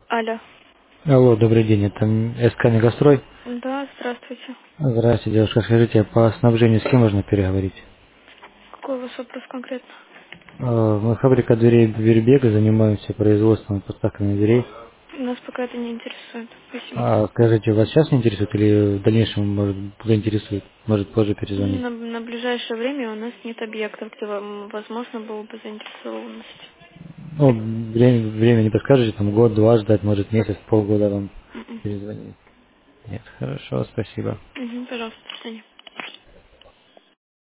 Алло. Алло, добрый день, это СК Мегастрой. Да, здравствуйте. Здравствуйте, девушка, скажите, по снабжению с кем можно переговорить? Какой у вас вопрос конкретно? Мы фабрика дверей Вербега, занимаемся производством и поставками дверей. Нас пока это не интересует. Спасибо. Скажите, вас сейчас не интересует или в дальнейшем, может, заинтересует? Может, позже перезвонить? На ближайшее время у нас нет объектов, где вам, возможно, было бы заинтересованность. Ну, время не подскажете, там год-два ждать, может, месяц, полгода вам Мгм. перезвонить. Нет, хорошо, спасибо. Мгм, пожалуйста, до свидания.